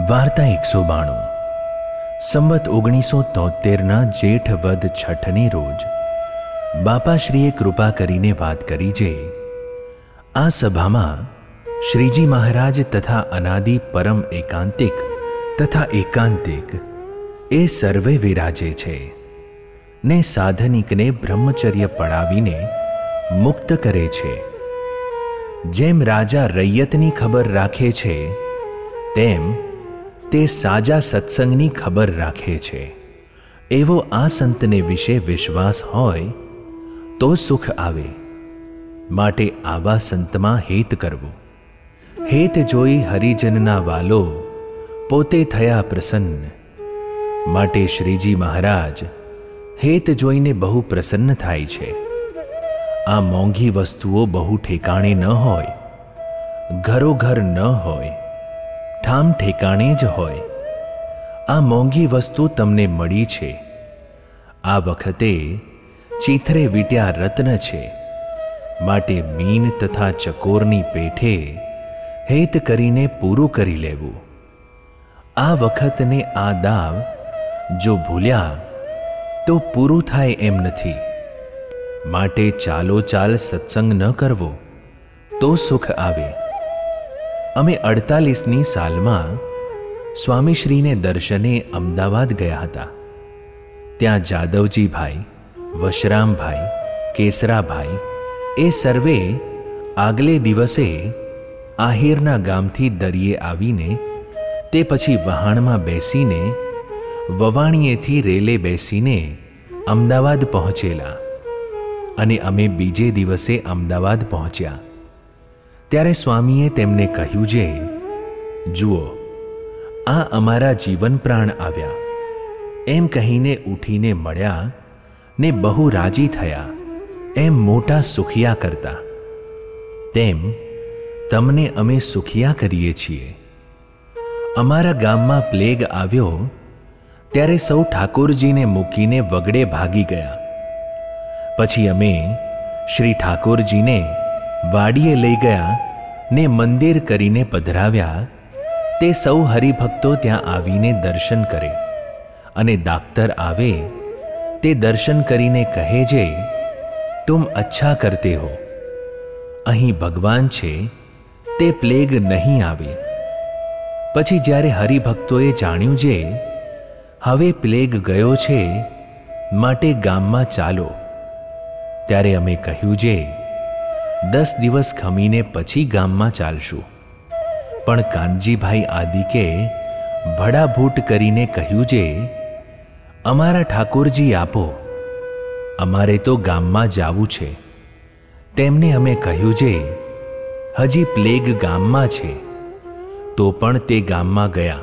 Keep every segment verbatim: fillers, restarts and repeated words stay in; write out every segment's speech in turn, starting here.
વાર્તા એકસો બાણું. સંવત ઓગણીસો તોતેરના જેઠ વદ છઠની રોજ બાપાશ્રીએ કૃપા કરીને વાત કરી જે આ સભામાં શ્રીજી મહારાજ તથા અનાદિ પરમ એકાંતિક તથા એકાંતિક એ સર્વે વિરાજે છે ને સાધનિકને બ્રહ્મચર્ય પડાવીને મુક્ત કરે છે. જેમ રાજા રૈયતની ખબર રાખે છે તેમ તે સાજા સત્સંગની ખબર રાખે છે. એવો આ સંતને વિશે વિશ્વાસ હોય તો સુખ આવે. માટે આવા સંતમાં હેત કરવું. હેત જોઈ હરિજનના વાલો પોતે થયા પ્રસન્ન. માટે શ્રીજી મહારાજ હેત જોઈને બહુ પ્રસન્ન થાય છે. આ મોંઘી વસ્તુઓ બહુ ઠેકાણે ન હોય, ઘરોઘર ન હોય, ઠામ ઠેકાણે જ હોય. આ મોંઘી વસ્તુ તમને મળી છે. આ વખતે ચીથરે વીટ્યા રત્ન છે. માટે મીન તથા ચકોરની પેઠે હેત કરીને પૂરું કરી લેવું. આ વખતને આ દાવ જો ભૂલ્યા તો પૂરું થાય એમ નથી. માટે ચાલો ચાલ સત્સંગ ન કરવો તો સુખ આવે. અમે અડતાલીસની સાલમાં સ્વામીશ્રીને દર્શને અમદાવાદ ગયા હતા. ત્યાં જાદવજીભાઈ, વશરામભાઈ, કેસરાભાઈ એ સર્વે આગલે દિવસે આહિરના ગામથી દરિયે આવીને તે પછી વહાણમાં બેસીને વવાણીએથી રેલે બેસીને અમદાવાદ પહોંચેલા અને અમે બીજે દિવસે અમદાવાદ પહોંચ્યા. ત્યારે સ્વામીએ તેમને કહ્યું જે જુઓ, આ અમારા જીવન પ્રાણ આવ્યા એમ કહીને ઉઠીને મળ્યા ને બહુ રાજી થયા એમ મોટા સુખિયા કરતા. તેમ તમને અમે સુખિયા કરીએ છીએ. અમારા ગામમાં પ્લેગ આવ્યો ત્યારે સૌ ઠાકોરજીને મૂકીને વગડે ભાગી ગયા. પછી અમે શ્રી ઠાકોરજીને વાડીએ લઈ ગયા ને મંદિર કરીને પધરાવ્યા. તે સૌ હરિભક્તો ત્યાં આવીને દર્શન કરે અને દાક્તર આવે તે દર્શન કરીને કહે જે તુમ અચ્છા કરતે હો. અહીં ભગવાન છે તે પ્લેગ નહીં આવે. પછી જ્યારે હરિભક્તોએ જાણ્યું જે હવે પ્લેગ ગયો છે માટે ગામમાં ચાલો, ત્યારે અમે કહ્યું જે દસ દિવસ ખમીને પછી ગામમાં ચાલશું. પણ કાનજીભાઈ આદિકે ભડાભૂટ કરીને કહ્યું જે અમારા ઠાકોરજી આપો, અમારે તો ગામમાં જાવું છે. તેમને અમે કહ્યું જે હજી પ્લેગ ગામમાં છે. તો પણ તે ગામમાં ગયા.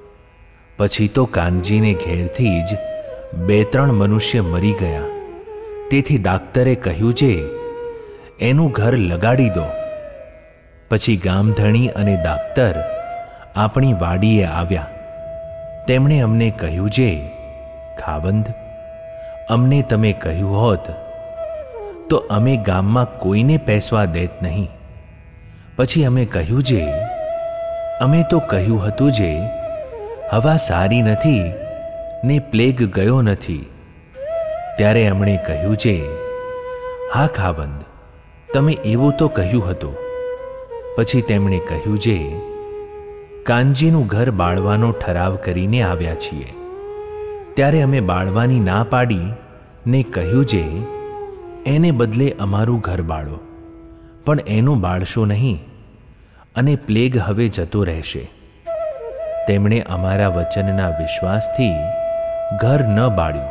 પછી તો કાનજીને ઘેરથી જ બે ત્રણ મનુષ્ય મરી ગયા. તેથી દાક્તરે કહ્યું જે એનું ઘર લગાડી દો. પછી ગામધણી અને દાક્તર આપણી વાડીએ આવ્યા. તેમણે અમને કહ્યું જે ખાવંદ, અમને તમે કહ્યું હોત તો અમે ગામમાં કોઈને પેસવા દેત નહીં. પછી અમે કહ્યું જે અમે તો કહ્યું હતું જે હવા સારી નથી ને પ્લેગ ગયો નથી. ત્યારે એમણે કહ્યું જે હા ખાવંદ, તમે એવું તો કહ્યું હતું. પછી તેમણે કહ્યું જે કાનજીનું ઘર બાળવાનો ઠરાવ કરીને આવ્યા છીએ. ત્યારે અમે બાળવાની ના પાડી ને કહ્યું જે એને બદલે અમારું ઘર બાળો, પણ એનું બાળશો નહીં અને પ્લેગ હવે જતો રહેશે. તેમણે અમારા વચનના વિશ્વાસથી ઘર ન બાળ્યું,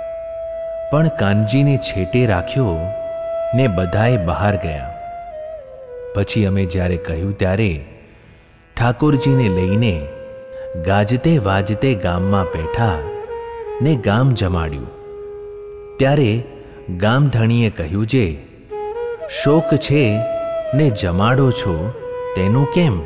પણ કાનજીને છેટે રાખ્યો ને બધાએ બહાર ગયા. પછી અમે જ્યારે કહ્યું ત્યારે ઠાકોરજીને લઈને ગાજતે વાજતે ગામમાં બેઠા ને ગામ જમાડ્યું. ત્યારે ગામધણીએ કહ્યું જે શોક છે ને જમાડો છો તેનું કેમ?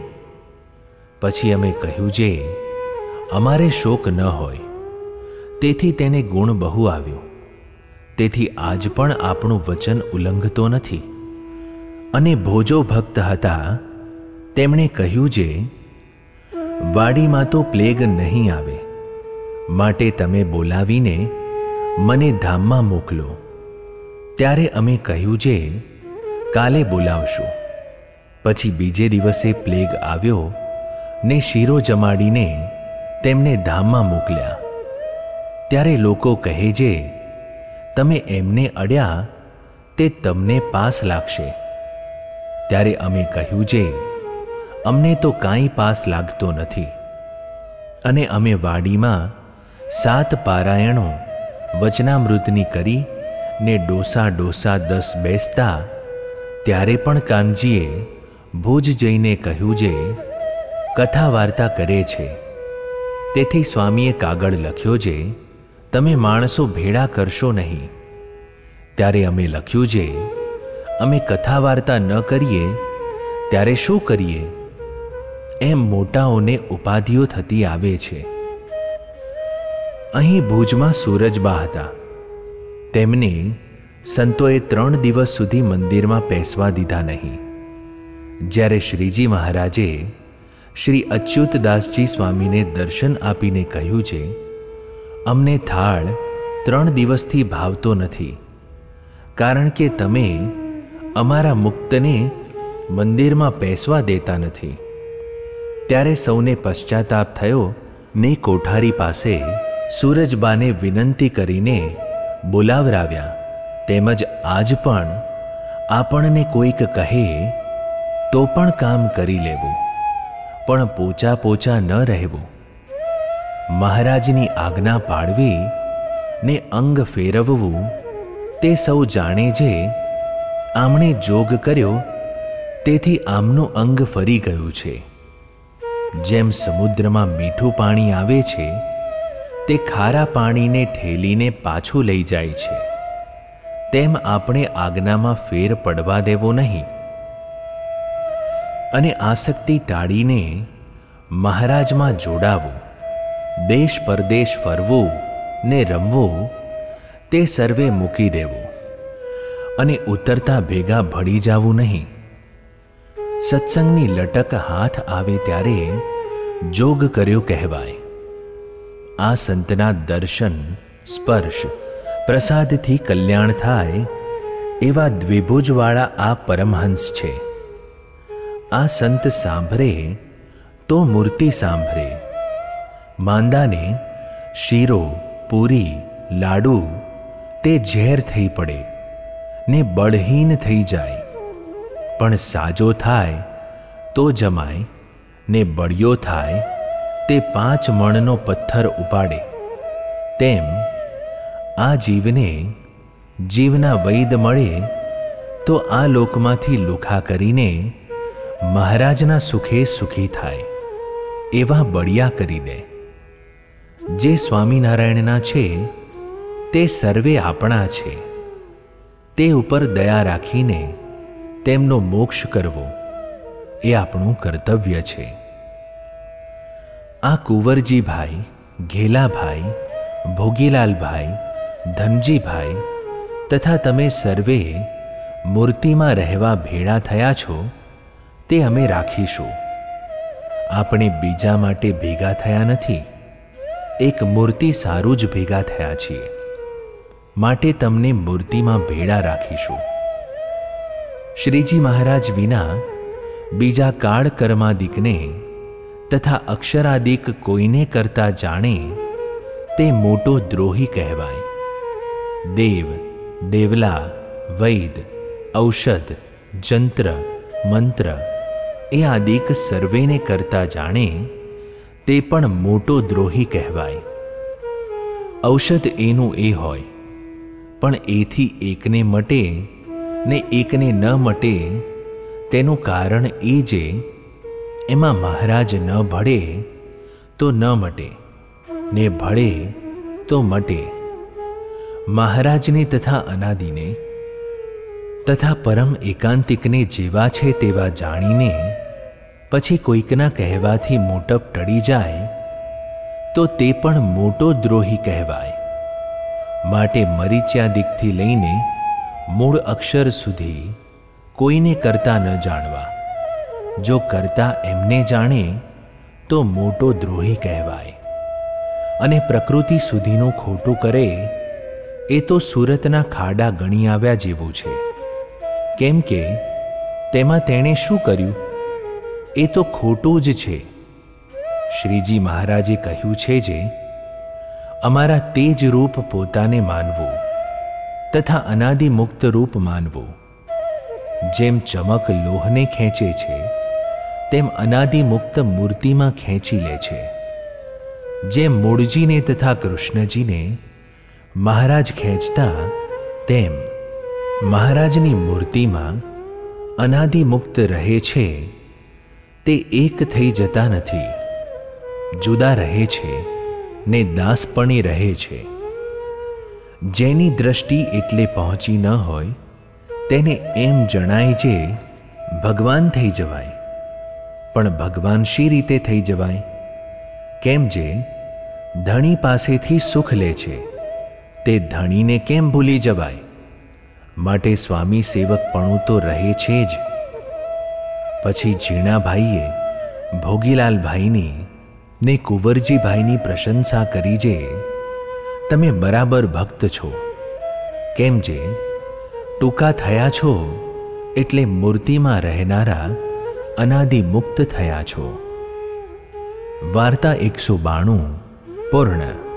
પછી અમે કહ્યું જે અમારે શોક ન હોય, તેથી તેને ગુણ બહુ આવ્યો. તેથી આજ પણ આપણું વચન ઉલ્લંઘતો નથી. અને ભોજો ભક્ત હતા તેમણે કહ્યું જે વાડીમાં તો પ્લેગ નહીં આવે, માટે તમે બોલાવીને મને ધામમાં મોકલો. ત્યારે અમે કહ્યું જે કાલે બોલાવશું. પછી બીજે દિવસે પ્લેગ આવ્યો ને શીરો જમાડીને તેમને ધામમાં મોકલ્યા. ત્યારે લોકો કહે જે તમે એમને અડ્યા તે તમને પાસ લાગશે. ત્યારે અમે કહ્યું જે અમને તો કાંઈ પાસ લાગતો નથી. અને અમે વાડીમાં સાત પારાયણો વચનામૃતની કરી ને ડોસા ડોસા દસ બેસતા, ત્યારે પણ કાનજીએ ભુજ જઈને કહ્યું જે કથા વાર્તા કરે છે. તેથી સ્વામીએ કાગળ લખ્યો જે તમે માણસો ભેળા કરશો નહીં. ત્યારે અમે લખ્યું જે અમે કથા વાર્તા ન કરીએ ત્યારે શું કરીએ? એમ મોટાઓને ઉપાધિઓ થતી આવે છે. અહીં ભુજમાં સૂરજબા હતા. તેમને સંતોએ ત્રણ દિવસ સુધી મંદિરમાં પેસવા દીધા નહીં. જ્યારે શ્રીજી મહારાજે શ્રી અચ્યુતદાસજી સ્વામીને દર્શન આપીને કહ્યું છે, અમને થાળ ત્રણ દિવસથી ભાવતો નથી, કારણ કે તમે અમારા મુક્તને મંદિરમાં પેસવા દેતા નથી. ત્યારે સૌને પશ્ચાતાપ થયો ને કોઠારી પાસે સૂરજબાને વિનંતી કરીને બોલાવરાવ્યા. તેમજ આજ પણ આપણને કોઈક કહે તો પણ કામ કરી લેવું, પણ પોચા પોચા ન રહેવું. મહારાજની આજ્ઞા પાળવી ને અંગ ફેરવવું તે સૌ જાણે છે. આમણે જોગ કર્યો તેથી આમનું અંગ ફરી ગયું છે. જેમ સમુદ્રમાં મીઠું પાણી આવે છે તે ખારા પાણીને ઠેલીને પાછું લઈ જાય છે, તેમ આપણે આજ્ઞામાં ફેર પડવા દેવો નહીં. અને આસક્તિ ટાળીને મહારાજમાં જોડાવું, દેશ પરદેશ ફરવું ને રમવું તે સર્વે મૂકી દેવું, અને ઉતરતા ભેગા ભળી જવું નહીં. સત્સંગની લટક હાથ આવે ત્યારે જોગ કર્યો કહેવાય. આ સંતના દર્શન સ્પર્શ પ્રસાદથી કલ્યાણ થાય એવા દ્વિભુજવાળા આ પરમહંસ છે. આ સંત સાંભળે તો મૂર્તિ સાંભળે. માંદાને શીરો પૂરી લાડુ તે ઝેર થઈ પડે ને બળહીન થઈ જાય, પણ સાજો થાય તો જમાય ને બળિયો થાય તે પાંચ મણનો પથ્થર ઉપાડે. તેમ આ જીવને જીવના વૈદ મળે તો આ લોકમાંથી લુખા કરીને મહારાજના સુખે સુખી થાય એવા બળિયા કરી દે. જે સ્વામિનારાયણના છે તે સર્વે આપણા છે. તે ઉપર દયા રાખીને તેમનો મોક્ષ કરવો એ આપણું કર્તવ્ય છે. આ કુંવરજીભાઈ, ઘેલાભાઈ, ભોગીલાલભાઈ, ધનજીભાઈ તથા તમે સર્વે મૂર્તિમાં રહેવા ભેળા થયા છો તે અમે રાખીશું. આપણે બીજા માટે ભેગા થયા નથી, એક મૂર્તિ સારું જ ભેગા થયા છીએ, માટે તમને મૂર્તિમાં ભેળા રાખીશું. શ્રીજી મહારાજ વિના બીજા કાળ કર્માદિકને તથા અક્ષરાદિક કોઈને કરતા જાણે તે મોટો દ્રોહી કહેવાય. દેવ, દેવલા, વૈદ, ઔષધ, જંત્ર, મંત્ર એ આદિક સર્વેને કરતા જાણે તે પણ મોટો દ્રોહી કહેવાય. ઔષધ એનું એ હોય, પણ એથી એકને મટે ને એકને ન મટે તેનું કારણ એ જે એમાં મહારાજ ન ભળે તો ન મટે ને ભળે તો મટે. મહારાજને તથા અનાદિને તથા પરમ એકાંતિકને જેવા છે તેવા જાણીને પછી કોઈકના કહેવાથી મોટપ ટળી જાય તો તે પણ મોટો દ્રોહી કહેવાય. માટે મરીચ્યાદિકથી લઈને મૂળ અક્ષર સુધી કોઈને કરતા ન જાણવા. જો કરતા એમને જાણે તો મોટો દ્રોહી કહેવાય, અને પ્રકૃતિ સુધીનું ખોટું કરે એ તો સુરતના ખાડા ગણી આવ્યા જેવું છે. કેમ કે તેમાં તેણે શું કર્યું એ તો ખોટું જ છે. શ્રીજી મહારાજે કહ્યું છે જે અમારા તેજ રૂપ પોતાને માનવું તથા અનાદિ મુક્ત રૂપ માનવું. જેમ ચમક લોહને ખેંચે છે તેમ અનાદિ મુક્ત મૂર્તિમાં ખેંચી લે છે. જેમ મૂળજીને તથા કૃષ્ણજીને મહારાજ ખેંચતા તેમ મહારાજની મૂર્તિમાં અનાદિ મુક્ત રહે છે. તે એક થઈ જતા નથી, જુદા રહે છે ને દાસપણે રહે છે. જેની દ્રષ્ટિ એટલે પહોંચી ન હોય તેને એમ જણાય જે ભગવાન થઈ જવાય. પણ ભગવાન શી રીતે થઈ જવાય? કેમ જે ધણી પાસેથી સુખ લે છે તે ધણીને કેમ ભૂલી જવાય? માટે સ્વામી સેવકપણું તો રહે છે જ. પછી ઝીણાભાઈએ ભોગીલાલભાઈની ને કુંવરજીભાઈની પ્રશંસા કરી જે તમે બરાબર ભક્ત છો. કેમ જે ટૂંકા થયા છો એટલે મૂર્તિમાં રહેનારા અનાદિ મુક્ત થયા છો. વાર્તા એકસો બાણું પૂર્ણ.